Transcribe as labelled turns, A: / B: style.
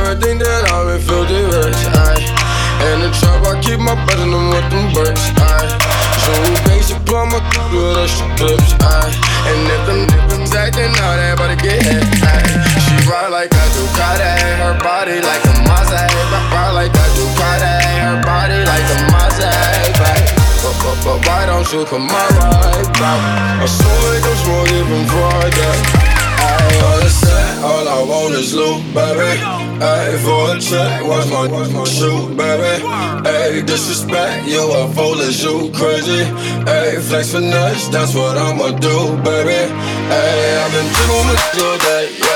A: might think that I'm in filthy rich, ayy. In the trap, I keep my buzzin' with them bricks, ayy. So basic plumber with extra clips, ayy. And if them niggas actin' out, they about to get hit, ayy. She ride like a Ducati, her body like a Mazda. Ride like a Ducati, her body like a Mazda, ayy. But why don't you come my right back? I saw like I'm smoking from Friday. Ayy, on the set, all I want is loot, baby. Ayy, for a check, watch my shoe, baby. Ayy, disrespect, you a fool, is you crazy? Ayy, flex finesse, that's what I'ma do, baby. Ayy, I've been doing this all day.